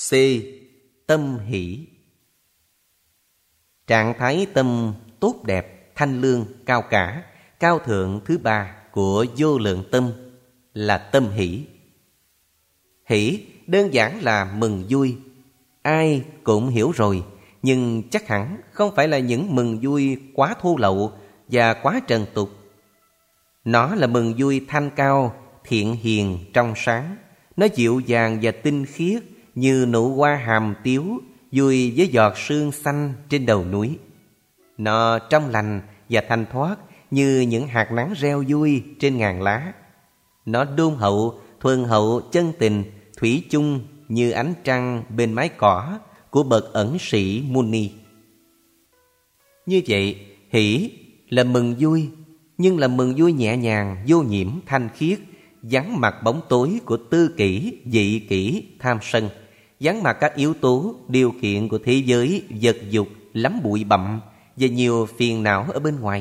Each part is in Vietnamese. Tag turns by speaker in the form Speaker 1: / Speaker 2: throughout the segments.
Speaker 1: C. Tâm hỷ. Trạng thái tâm tốt đẹp, thanh lương, cao cả, cao thượng thứ ba của vô lượng tâm là tâm hỷ. Hỷ đơn giản là mừng vui. Ai cũng hiểu rồi, nhưng chắc hẳn không phải là những mừng vui quá thô lậu và quá trần tục. Nó là mừng vui thanh cao, thiện hiền, trong sáng. Nó dịu dàng và tinh khiết như nụ hoa hàm tiếu vui với giọt sương xanh trên đầu núi. Nó trong lành và thanh thoát như những hạt nắng reo vui trên ngàn lá. Nó đôn hậu, thuần hậu, chân tình, thủy chung như ánh trăng bên mái cỏ của bậc ẩn sĩ Muni. Như vậy, hỷ là mừng vui, nhưng là mừng vui nhẹ nhàng, vô nhiễm, thanh khiết, vắng mặt bóng tối của tư kỷ, dị kỷ, tham sân, vắng mặt các yếu tố, điều kiện của thế giới, vật dục, lắm bụi bặm và nhiều phiền não ở bên ngoài.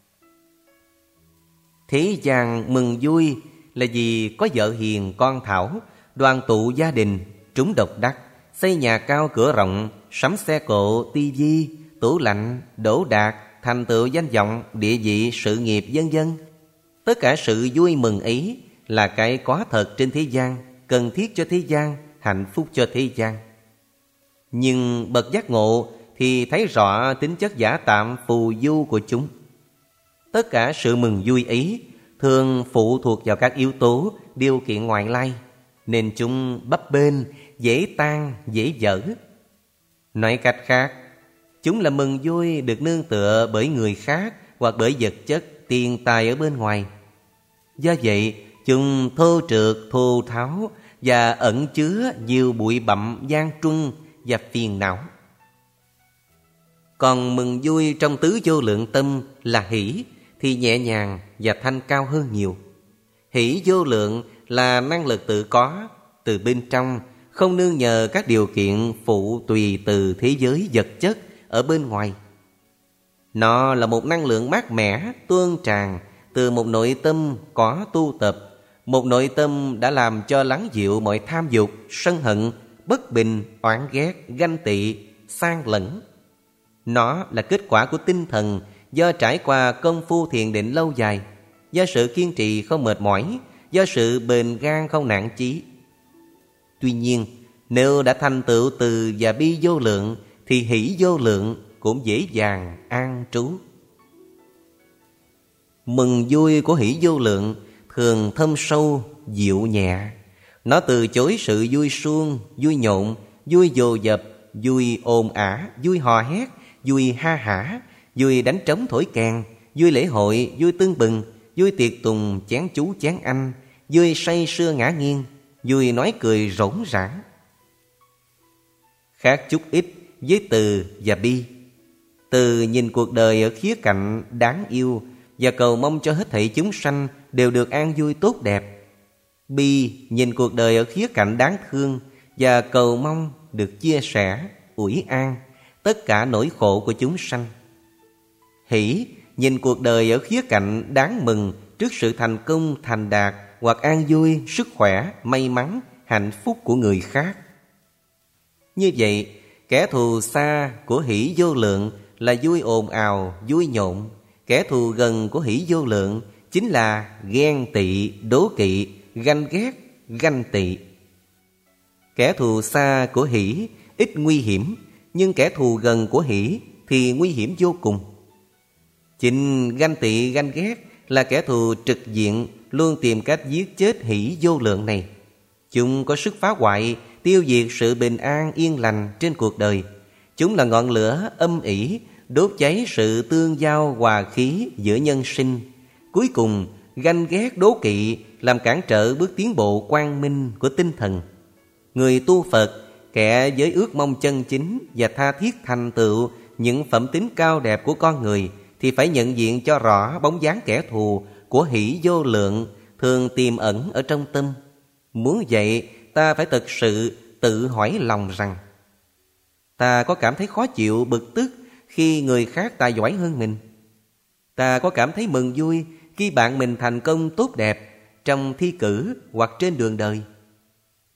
Speaker 1: Thế gian mừng vui là vì có vợ hiền, con thảo, đoàn tụ gia đình, trúng độc đắc, xây nhà cao cửa rộng, sắm xe cộ, tivi, tủ lạnh, đỗ đạt, thành tựu danh vọng, địa vị, sự nghiệp, vân vân. Tất cả sự vui mừng ấy là cái có thật trên thế gian, cần thiết cho thế gian, hạnh phúc cho thế gian. Nhưng bậc giác ngộ thì thấy rõ tính chất giả tạm phù du của chúng. Tất cả sự mừng vui ấy thường phụ thuộc vào các yếu tố, điều kiện ngoại lai, nên chúng bấp bênh, dễ tan, dễ dở. Nói cách khác, chúng là mừng vui được nương tựa bởi người khác hoặc bởi vật chất, tiền tài ở bên ngoài. Do vậy, chúng thô trượt, thô tháo và ẩn chứa nhiều bụi bặm, gian truân và phiền não. Còn mừng vui trong tứ vô lượng tâm là hỷ thì nhẹ nhàng và thanh cao hơn nhiều. Hỷ vô lượng là năng lực tự có, từ bên trong, không nương nhờ các điều kiện phụ tùy từ thế giới vật chất ở bên ngoài. Nó là một năng lượng mát mẻ, tuôn tràn từ một nội tâm có tu tập, một nội tâm đã làm cho lắng dịu mọi tham dục, sân hận, bất bình, oán ghét, ganh tị, san lẫn. Nó là kết quả của tinh thần do trải qua công phu thiền định lâu dài, do sự kiên trì không mệt mỏi, do sự bền gan không nản chí. Tuy nhiên, nếu đã thành tựu từ và bi vô lượng thì hỷ vô lượng cũng dễ dàng an trú. Mừng vui của hỷ vô lượng thường thâm sâu, dịu nhẹ. Nó từ chối sự vui suông, vui nhộn, vui dồ dập, vui ồn ả, vui hò hét, vui ha hả, vui đánh trống thổi kèn, vui lễ hội, vui tưng bừng, vui tiệc tùng, chén chú chén anh, vui say sưa ngã nghiêng, vui nói cười rỗng rãng. Khác chút ít với từ và bi. Từ nhìn cuộc đời ở khía cạnh đáng yêu và cầu mong cho hết thảy chúng sanh đều được an vui tốt đẹp. Bi nhìn cuộc đời ở khía cạnh đáng thương và cầu mong được chia sẻ, ủi an tất cả nỗi khổ của chúng sanh. Hỷ nhìn cuộc đời ở khía cạnh đáng mừng trước sự thành công, thành đạt hoặc an vui, sức khỏe, may mắn, hạnh phúc của người khác. Như vậy, kẻ thù xa của hỷ vô lượng là vui ồn ào, vui nhộn. Kẻ thù gần của hỷ vô lượng chính là ghen tị, đố kỵ, ganh ghét, ganh tị. Kẻ thù xa của hỷ ít nguy hiểm, nhưng kẻ thù gần của hỷ thì nguy hiểm vô cùng. Chính ganh tị, ganh ghét là kẻ thù trực diện, luôn tìm cách giết chết hỷ vô lượng này. Chúng có sức phá hoại, tiêu diệt sự bình an yên lành trên cuộc đời. Chúng là ngọn lửa âm ỉ, đốt cháy sự tương giao hòa khí giữa nhân sinh. Cuối cùng, ganh ghét đố kỵ làm cản trở bước tiến bộ quang minh của tinh thần. Người tu Phật, kẻ với ước mong chân chính và tha thiết thành tựu những phẩm tính cao đẹp của con người thì phải nhận diện cho rõ bóng dáng kẻ thù của hỷ vô lượng thường tiềm ẩn ở trong tâm. Muốn vậy, ta phải thực sự tự hỏi lòng rằng: ta có cảm thấy khó chịu, bực tức khi người khác tài giỏi hơn mình? Ta có cảm thấy mừng vui khi bạn mình thành công tốt đẹp trong thi cử hoặc trên đường đời?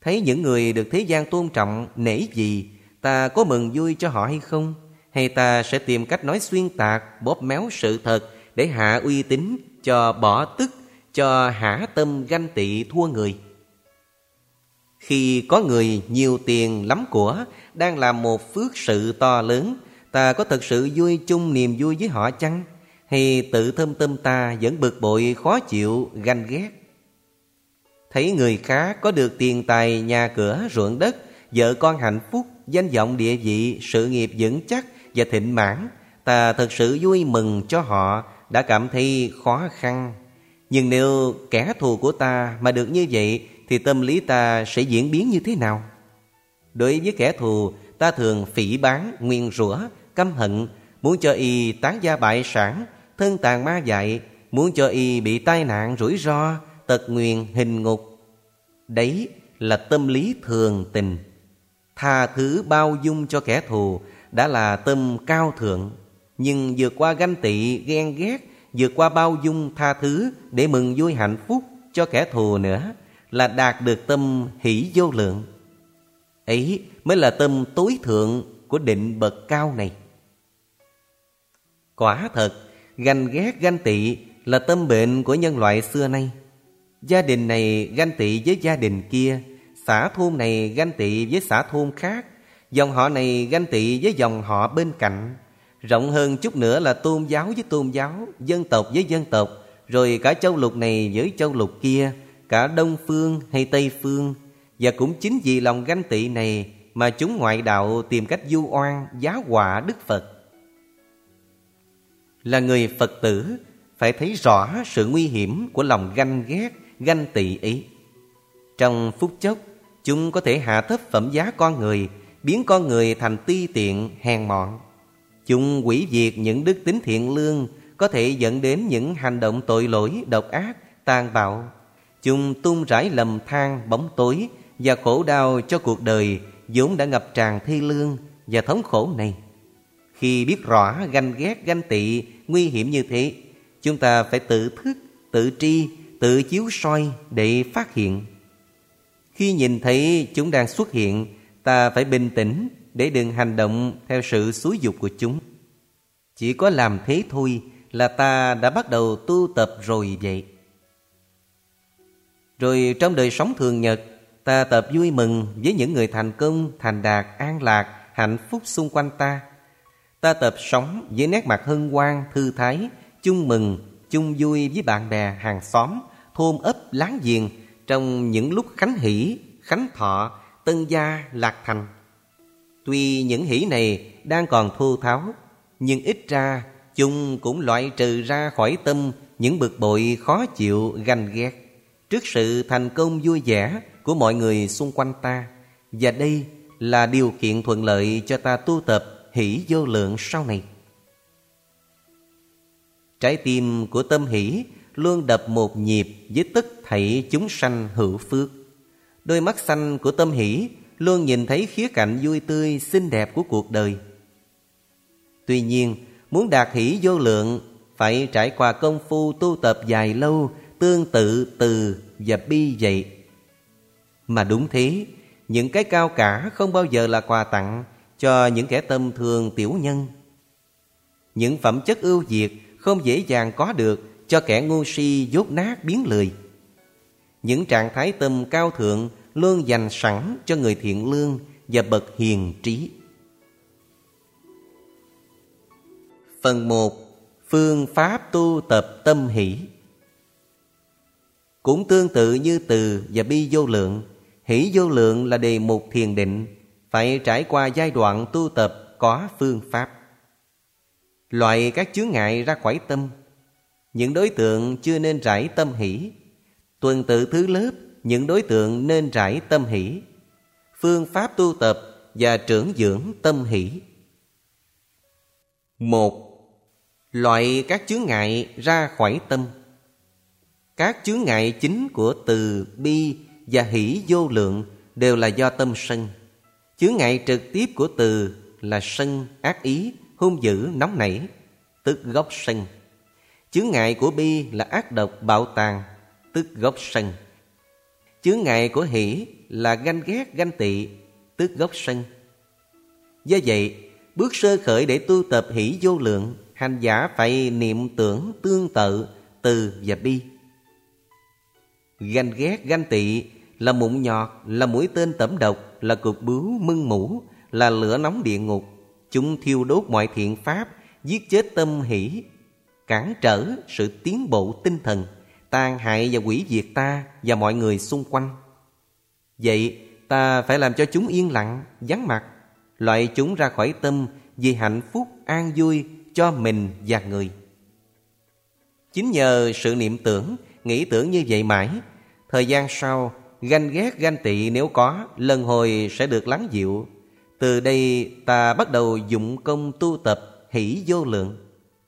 Speaker 1: Thấy những người được thế gian tôn trọng, nể gì, ta có mừng vui cho họ hay không? Hay ta sẽ tìm cách nói xuyên tạc, bóp méo sự thật để hạ uy tín, cho bỏ tức, cho hả tâm ganh tị thua người? Khi có người nhiều tiền lắm của đang làm một phước sự to lớn, ta có thật sự vui chung niềm vui với họ chăng? Hay tự thâm tâm ta vẫn bực bội, khó chịu, ganh ghét? Thấy người khác có được tiền tài, nhà cửa, ruộng đất, vợ con hạnh phúc, danh vọng địa vị, sự nghiệp vững chắc và thịnh mãn, ta thật sự vui mừng cho họ đã cảm thấy khó khăn. Nhưng nếu kẻ thù của ta mà được như vậy thì tâm lý ta sẽ diễn biến như thế nào? Đối với kẻ thù, ta thường phỉ báng, nguyền rủa, căm hận, muốn cho y tán gia bại sản, thân tàn ma dại, muốn cho y bị tai nạn, rủi ro, tật nguyền, hình ngục. Đấy là tâm lý thường tình. Tha thứ bao dung cho kẻ thù đã là tâm cao thượng. Nhưng vượt qua ganh tị, ghen ghét, vượt qua bao dung tha thứ để mừng vui hạnh phúc cho kẻ thù nữa là đạt được tâm hỷ vô lượng. Ấy mới là tâm tối thượng của định bậc cao này. Quả thật, ganh ghét ganh tị là tâm bệnh của nhân loại xưa nay. Gia đình này ganh tị với gia đình kia, xã thôn này ganh tị với xã thôn khác, dòng họ này ganh tị với dòng họ bên cạnh. Rộng hơn chút nữa là tôn giáo với tôn giáo, dân tộc với dân tộc, rồi cả châu lục này với châu lục kia, cả Đông phương hay Tây phương. Và cũng chính vì lòng ganh tị này mà chúng ngoại đạo tìm cách vu oan, giá họa Đức Phật. Là người Phật tử phải thấy rõ sự nguy hiểm của lòng ganh ghét, ganh tị ấy. Trong phút chốc, chúng có thể hạ thấp phẩm giá con người, biến con người thành ti tiện, hèn mọn. Chúng hủy diệt những đức tính thiện lương, có thể dẫn đến những hành động tội lỗi, độc ác, tàn bạo. Chúng tung rải lầm than, bóng tối và khổ đau cho cuộc đời vốn đã ngập tràn thê lương và thống khổ này. Khi biết rõ ganh ghét, ganh tị nguy hiểm như thế, chúng ta phải tự thức, tự tri, tự chiếu soi để phát hiện. Khi nhìn thấy chúng đang xuất hiện, ta phải bình tĩnh để đừng hành động theo sự xúi giục của chúng. Chỉ có làm thế thôi là ta đã bắt đầu tu tập rồi vậy. Rồi trong đời sống thường nhật, ta tập vui mừng với những người thành công, thành đạt, an lạc, hạnh phúc xung quanh ta. Ta tập sống với nét mặt hân hoan, thư thái, chung mừng, chung vui với bạn bè, hàng xóm, thôn ấp, láng giềng trong những lúc khánh hỷ, khánh thọ, tân gia, lạc thành. Tuy những hỷ này đang còn thô tháo, nhưng ít ra chúng cũng loại trừ ra khỏi tâm những bực bội, khó chịu, ganh ghét trước sự thành công vui vẻ của mọi người xung quanh ta. Và đây là điều kiện thuận lợi cho ta tu tập hỷ vô lượng sau này. Trái tim của tâm hỷ luôn đập một nhịp với tất thảy chúng sanh hữu phước. Đôi mắt xanh của tâm hỷ luôn nhìn thấy khía cạnh vui tươi, xinh đẹp của cuộc đời. Tuy nhiên, muốn đạt hỷ vô lượng phải trải qua công phu tu tập dài lâu, tương tự từ và bi vậy. Mà đúng thế, những cái cao cả không bao giờ là quà tặng cho những kẻ tâm thường tiểu nhân. Những phẩm chất ưu việt không dễ dàng có được cho kẻ ngu si dốt nát biến lười. Những trạng thái tâm cao thượng luôn dành sẵn cho người thiện lương và bậc hiền trí. Phần 1. Phương pháp tu tập tâm hỷ. Cũng tương tự như từ và bi vô lượng, hỷ vô lượng là đề mục thiền định, phải trải qua giai đoạn tu tập có phương pháp. Loại các chướng ngại ra khỏi tâm. Những đối tượng chưa nên rải tâm hỷ. Tuần tự thứ lớp những đối tượng nên rải tâm hỷ. Phương pháp tu tập và trưởng dưỡng tâm hỷ. 1. Loại các chướng ngại ra khỏi tâm. Các chướng ngại chính của từ, bi và hỷ vô lượng đều là do tâm sân. Chướng ngại trực tiếp của từ là sân, ác ý, hung dữ, nóng nảy, tức gốc sân. Chướng ngại của bi là ác độc, bạo tàn, tức gốc sân. Chướng ngại của hỷ là ganh ghét ganh tị, tức gốc sân. Do vậy, bước sơ khởi để tu tập hỷ vô lượng, hành giả phải niệm tưởng tương tự từ và bi. Ganh ghét ganh tị là mụn nhọt, là mũi tên tẩm độc, là cục bướu mưng mủ, là lửa nóng địa ngục. Chúng thiêu đốt mọi thiện pháp, giết chết tâm hỷ, cản trở sự tiến bộ tinh thần, tàn hại và hủy diệt ta và mọi người xung quanh. Vậy ta phải làm cho chúng yên lặng, vắng mặt, loại chúng ra khỏi tâm vì hạnh phúc an vui cho mình và người. Chính nhờ sự niệm tưởng, nghĩ tưởng như vậy mãi, thời gian sau, ganh ghét ganh tị nếu có, lần hồi sẽ được lắng dịu. Từ đây ta bắt đầu dụng công tu tập hỷ vô lượng.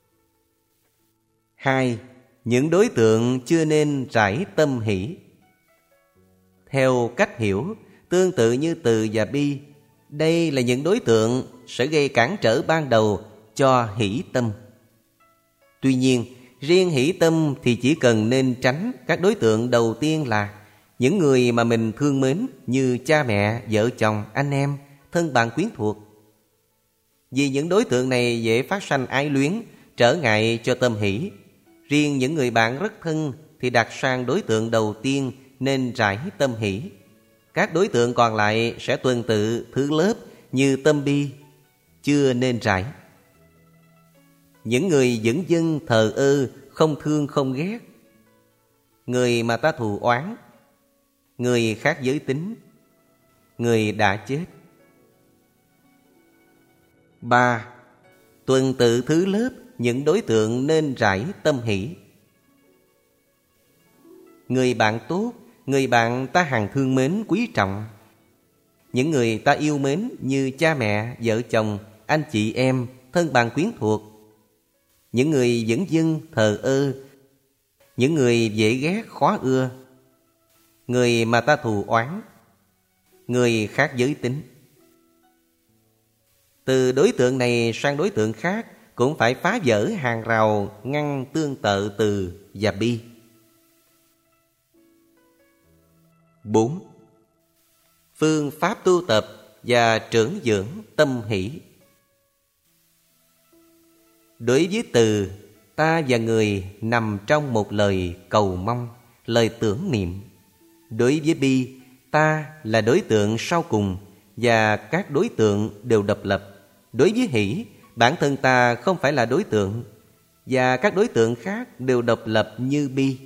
Speaker 1: 2. Những đối tượng chưa nên rải tâm hỷ. Theo cách hiểu, tương tự như từ và bi, đây là những đối tượng sẽ gây cản trở ban đầu cho hỷ tâm. Tuy nhiên, riêng hỷ tâm thì chỉ cần nên tránh các đối tượng đầu tiên là những người mà mình thương mến như cha mẹ, vợ chồng, anh em, thân bạn quyến thuộc. Vì những đối tượng này dễ phát sanh ái luyến, trở ngại cho tâm hỷ. Riêng những người bạn rất thân thì đặt sang đối tượng đầu tiên nên rải tâm hỷ. Các đối tượng còn lại sẽ tuần tự thứ lớp như tâm bi, chưa nên rải. Những người dửng dưng thờ ơ, không thương không ghét, người mà ta thù oán, người khác giới tính, người đã chết. 3. Tuần tự thứ lớp những đối tượng nên rải tâm hỷ. Người bạn tốt, người bạn ta hằng thương mến quý trọng, những người ta yêu mến như cha mẹ, vợ chồng, anh chị em, thân bạn quyến thuộc, những người dửng dưng thờ ơ, những người dễ ghét khó ưa, người mà ta thù oán, người khác giới tính. Từ đối tượng này sang đối tượng khác cũng phải phá vỡ hàng rào ngăn tương tự từ và bi. 4. Phương pháp tu tập và trưởng dưỡng tâm hỷ. Đối với từ, ta và người nằm trong một lời cầu mong, lời tưởng niệm. Đối với bi, ta là đối tượng sau cùng và các đối tượng đều độc lập. Đối với hỷ, bản thân ta không phải là đối tượng và các đối tượng khác đều độc lập như bi.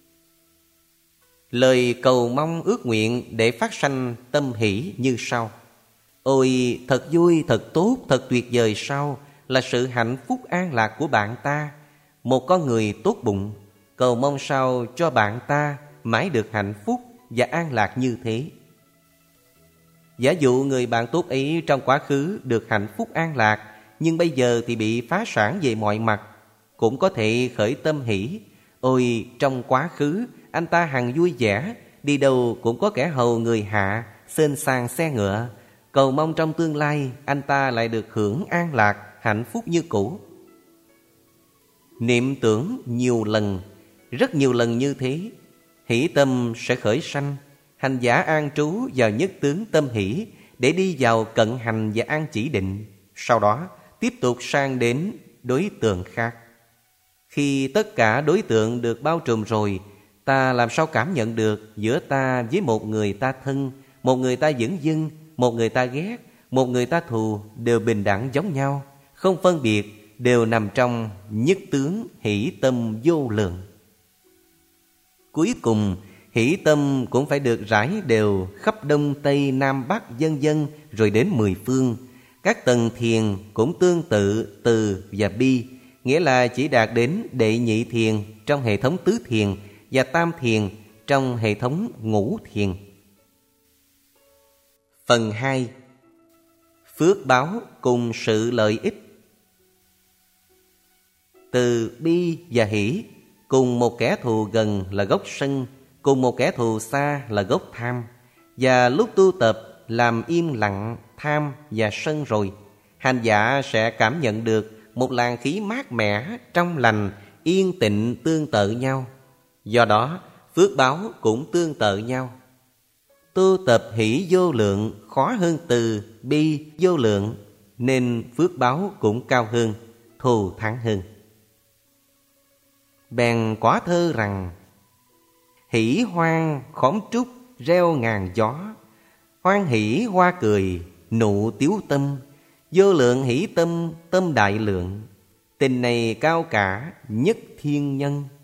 Speaker 1: Lời cầu mong ước nguyện để phát sanh tâm hỷ như sau: ôi thật vui, thật tốt, thật tuyệt vời sao là sự hạnh phúc an lạc của bạn ta. Một con người tốt bụng, cầu mong sao cho bạn ta mãi được hạnh phúc và an lạc như thế. Giả dụ người bạn tốt ấy trong quá khứ được hạnh phúc an lạc, nhưng bây giờ thì bị phá sản về mọi mặt, cũng có thể khởi tâm hỷ. Ôi trong quá khứ anh ta hằng vui vẻ, đi đâu cũng có kẻ hầu người hạ, xên sang xe ngựa. Cầu mong trong tương lai anh ta lại được hưởng an lạc, hạnh phúc như cũ. Niệm tưởng nhiều lần, rất nhiều lần như thế, hỷ tâm sẽ khởi sanh. Hành giả an trú vào nhất tướng tâm hỷ để đi vào cận hành và an chỉ định. Sau đó tiếp tục sang đến đối tượng khác. Khi tất cả đối tượng được bao trùm rồi, ta làm sao cảm nhận được giữa ta với một người ta thân, một người ta dửng dưng, một người ta ghét, một người ta thù đều bình đẳng giống nhau, không phân biệt, đều nằm trong nhất tướng hỷ tâm vô lượng. Cuối cùng, hỷ tâm cũng phải được rải đều khắp Đông Tây Nam Bắc vân vân rồi đến 10 phương. Các tầng thiền cũng tương tự từ và bi, nghĩa là chỉ đạt đến đệ nhị thiền trong hệ thống tứ thiền và tam thiền trong hệ thống ngũ thiền. Phần 2. Phước báo cùng sự lợi ích. Từ bi và hỷ cùng một kẻ thù gần là gốc sân, cùng một kẻ thù xa là gốc tham. Và lúc tu tập làm im lặng tham và sân rồi, hành giả sẽ cảm nhận được một làn khí mát mẻ, trong lành, yên tịnh tương tự nhau. Do đó, phước báo cũng tương tự nhau. Tu tập hỷ vô lượng khó hơn từ bi vô lượng, nên phước báo cũng cao hơn, thù thắng hơn. Bèn có thơ rằng: hỷ hoan khóm trúc reo ngàn gió, hoan hỷ hoa cười nụ tiếu tâm, vô lượng hỷ tâm tâm đại lượng, tình này cao cả nhất thiên nhân.